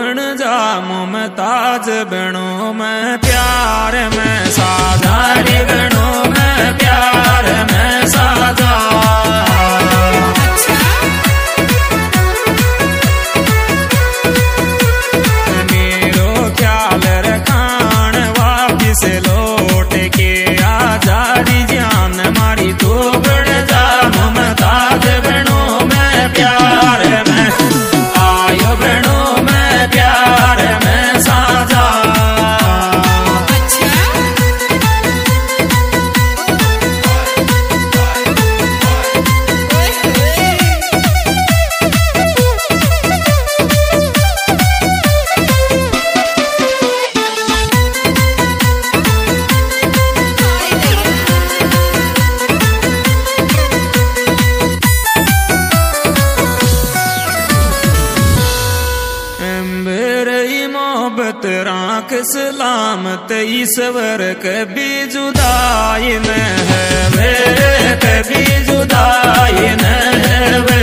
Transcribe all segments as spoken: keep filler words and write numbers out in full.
बन जा मुमताज बनो मैं प्यार में साधारी बनो मैं प्यार में साधा मेरो ख्याल रखान वापिस लौट के आजारी जान मारी तो बन जा मुमताज बनो मैं प्यार में आयो बनो मैं प्यार में साजा राख सलामत ईश्वर कभी जुदाई न है वे कभी जुदाई न है वे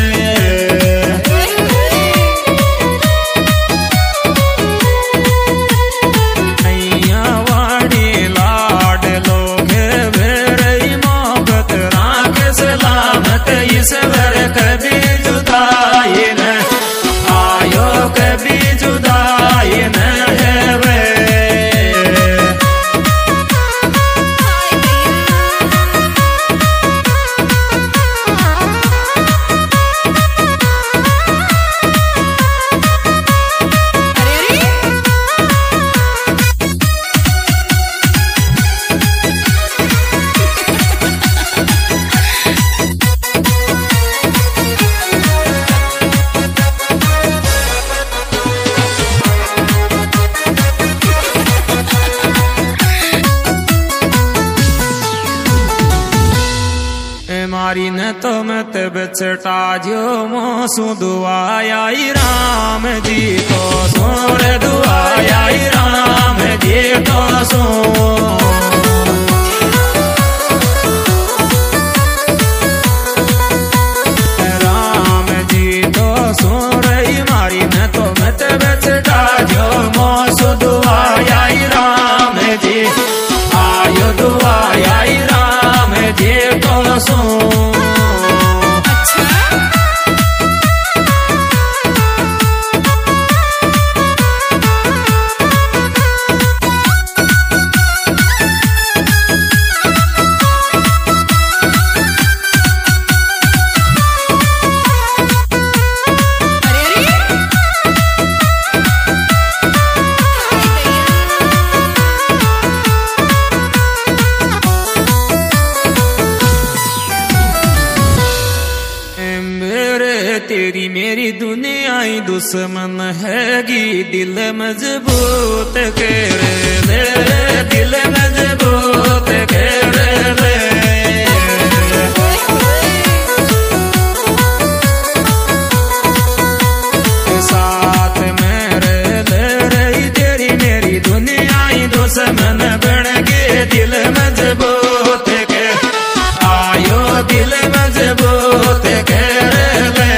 नैया वाड़ी लाड लोग वेरी मोहब्बत राख सलामत ईश्वर कभी जुदाई न आयो कभी जुदाई न मारी न तो मत बचटा जो मोसू दुआया राम जी तो सोर दुआया राम जी तो सो राम जी तो सो रही मारी न तो मत बचटा जो मोसू दुआया राम जी आयो दुआया राम जी तो सो तेरी मेरी दुनिया ही दुश्मन हैगी दिल मजबूत कर ले दिल मजबूत कर ले साथ में रह ले रही तेरी मेरी दुनिया ही दुश्मन बन के दिल मजबूत कर आयो दिल मजबूत कर ले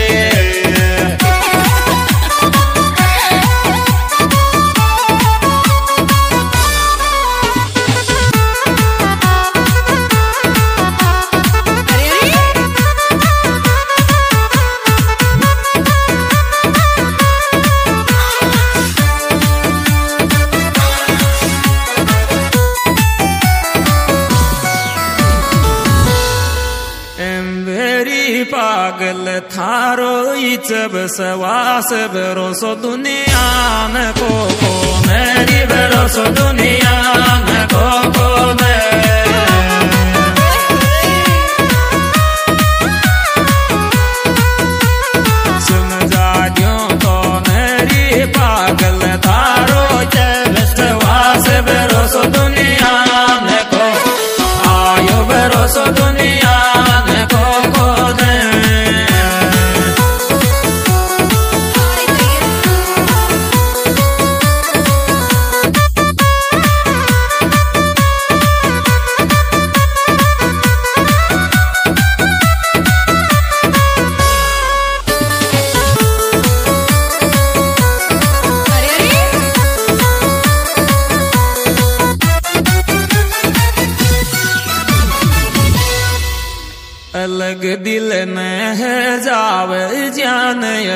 पागल थारो इचब सवास भरोसो दुनिया न को को मेरी भरोसो दुनिया न को को समझा जो तो मेरी पागल थारो इचब सवास भरोसो दुनिया न को आयो भरोसो दुनिया न को को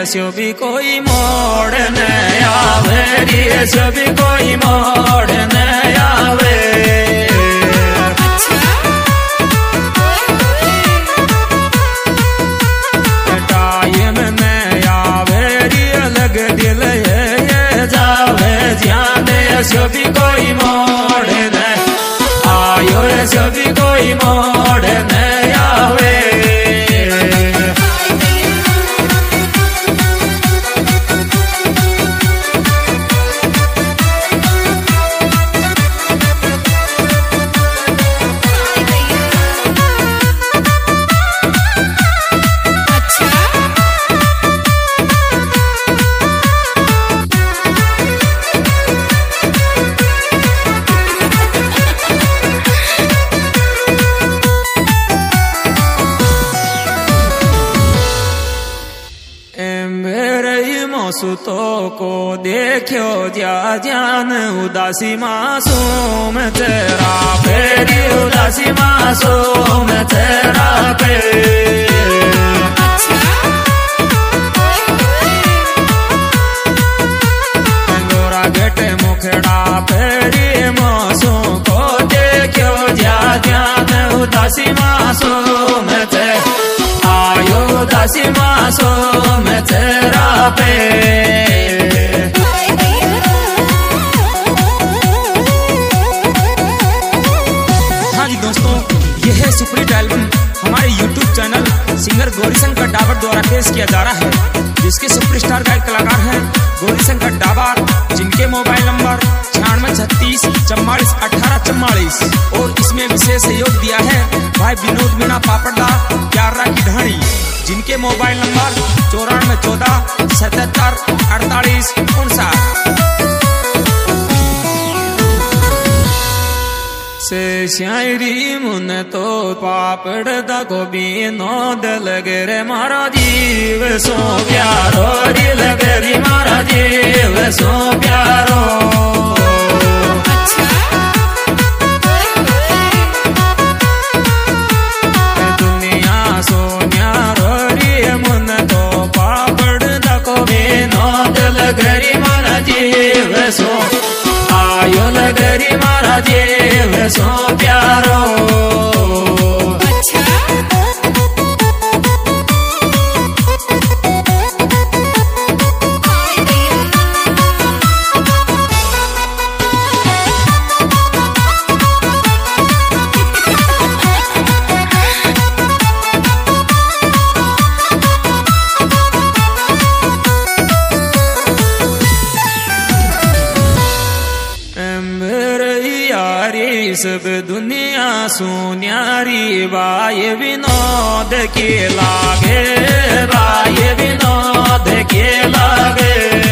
ऐसो भी कोई मोड़ न आवे रे, ऐसो भी कोई मोड़ न आवे। टाइम न आवे रे अलग दिल ये जावे ध्यान, ऐसो भी कोई मोड़ न आयो, ऐसो भी कोई मोड़ न आवे। सुतो को देखो जा जान उदासी मासूम तेरा फेरी, उदासी मासूम तेरा पे। गोरा गेटे मुखड़ा फेरी मासूम को देखो जा जान उदासी मासूम ते आयो, उदासी मासूम तेरा पे। हाँ जी दोस्तों, यह है सुपरहिट एल्बम हमारे YouTube channel singer Gaurishankar Dabar द्वारा पेश किया जा रहा है, जिसके सुपरस्टार गायक कलाकार हैं गौरीशंकर डाबर, जिनके मोबाइल नंबर छियानवे छत्तीस चौवालीस अठारह चौवालीस। और इसमें विशेष सहयोग दिया है भाई विनोद मीणा पापड़दा ग्यारह की ढाणी, जिनके मोबाइल नंबर चौरानवे चौदह सतहत्तर अड़तालीस उनसाठ। से शायरी मुन तो पापड़ दा को बीनो दल गे मारा जीव सो प्यारो, दिल गे मारा जीव सो प्यारो। दुनिया सो न्यारो रे मुन तो पापड़ दा को बीनो दल गे मारा जीव सो आयो लगरी मारा जीव सो प्यारो। सब दुनिया सुन्यारी बाय विनोद के लागे, बाय विनोद के लागे।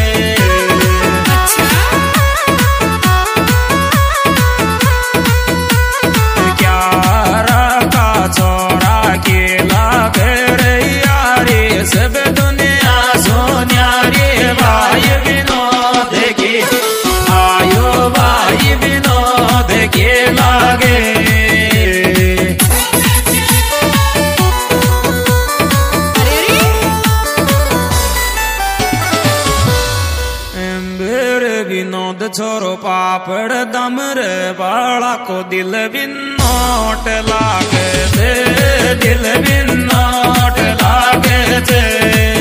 क्या रखा छोरा के लागे रे यारी, सब दुनिया सुन्यारी बाय विनोद के आयो, बाय विनोद के लागे। विनोद छोरो पापड़ दम रे बाला को दिल विनोट लागे थे, दिल विनोट लागे थे।